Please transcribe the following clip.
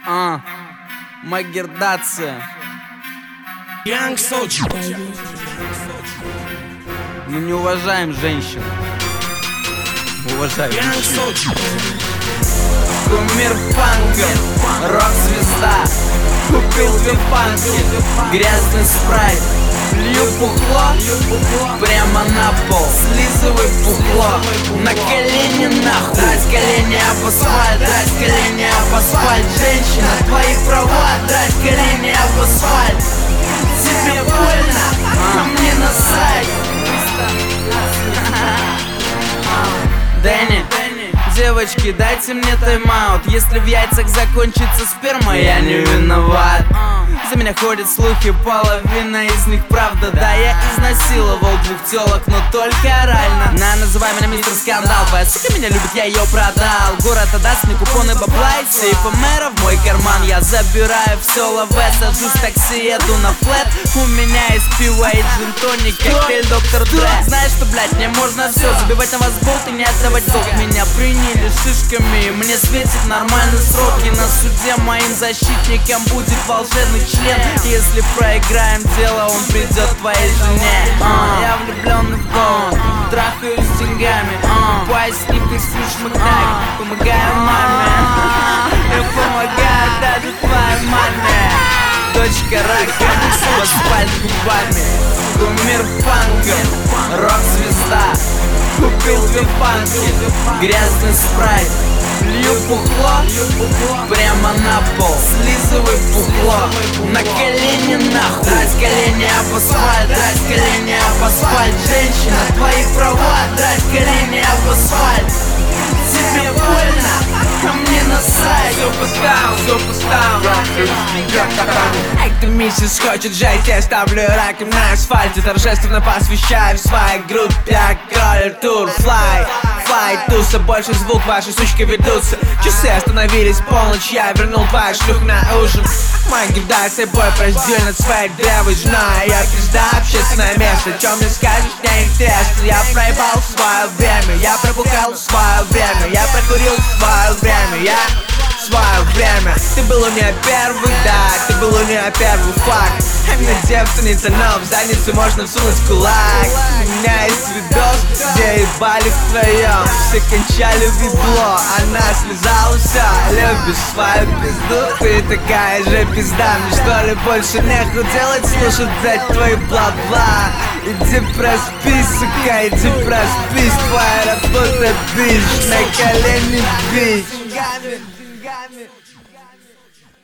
Магердация. Young Soldier. Мы не уважаем женщин. Уважаем Young мужчин. Soldier. Кумир фанка, рок-звезда. Купил две банки, грязный спрайт. Лью пухло, прямо на пол. Слизывай пухло, на колени нахуй. Драть колени об асфальт, драть колени об асфальт. Женщина, твои права, драть колени об асфальт. Тебе больно, а мне насрать. Дэнни, девочки, дайте мне тайм-аут. Если в яйцах закончится сперма, я не виноват. За меня ходят слухи, половина из них правда. Да, я изнасиловал двух телок, но только орально. Называй меня мистер Скандал. Твоя сука меня любит, я ее продал. Город отдаст мне купоны бабла и сейфа мэра в мой карман. Я забираю все лаве, сажусь в такси, еду на флэт. У меня есть пиво и джин-тоник, коктейль Доктор Дре. Знаешь что, блядь, мне можно все. Забивать на вас болт и не отдавать долг. Меня приняли шишками, мне светит нормальный срок. И на суде моим защитником будет волшебный член. Если проиграем дело, он придет к твоей жене. Я влюбленный в дом, трахаюсь с деньгами. Покупаю с них их ключ-макдак, помогаю маме. Я помогаю даже твоей маме. Дочка рака, в асфальт губами. Кумир фанка, рок-звезда. Купил две банки, грязный спрайт. Лью пухло, прямо на пол. Слизывай пухло, на колени нахуй. Драть колени об асфальт, драть колени об асфальт. Женщина, твои права, драть колени об асфальт. Тебе больно, а мне насрать. Все поставил. Эй, кто миссис хочет жесть, я ставлю раком на асфальте. Торжественно посвящаю в своей группе Кроллер Тур. Флай, туса, больше звук, ваши сучки ведутся. Часы остановились, полночь, я вернул твою шлюх на ужин. Магердация, бой, раздел над своей девой женой. Я пизда, общественное место, чё мне скажешь, мне интересно. Я проебал свое время, я пропукал свое время. Я прокурил свое время, свое время. Ты был у меня первый, да, ты был у меня первый факт. Именно девственница, но в задницу можно всунуть кулак. У меня есть видос, где ебали втроем. Все кончали вибло, она слезала все. Любишь свою пизду, ты такая же пизда. Мне что ли больше нехуй делать, слушать, блять, твои бла-бла. Иди проспись, сука, иди проспись. Твоя работа, бич, на колени, бич.